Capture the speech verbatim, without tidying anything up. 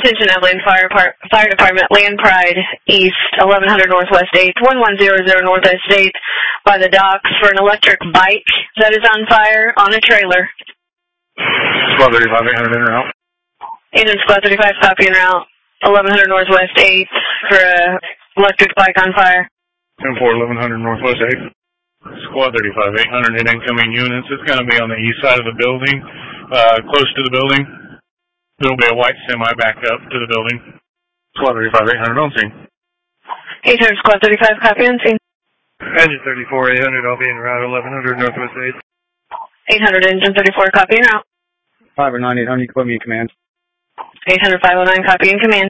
Attention Evelyn Fire, Par Fire Department, Land Pride, East, eleven hundred Northwest eighth, one one zero zero Northwest eighth, by the docks for an electric bike that is on fire on a trailer. Squad thirty-five, eight hundred in route. eight hundred Squad thirty-five, copy en route, eleven hundred Northwest eighth for a electric bike on fire. ten four, eleven hundred Northwest eighth. Squad thirty-five, eight hundred in incoming units. It's going to be on the east side of the building, uh, close to the building. There'll be a white semi back up to the building. Squad thirty-five, eight hundred on scene. eight hundred Squad thirty-five, copy on scene. Engine thirty-four, eight hundred, I'll be en route, eleven hundred Northwest eighth. eight hundred Engine thirty-four, copy en route. five oh nine, eight hundred, you put me in command. eight hundred, five oh nine, copy in command.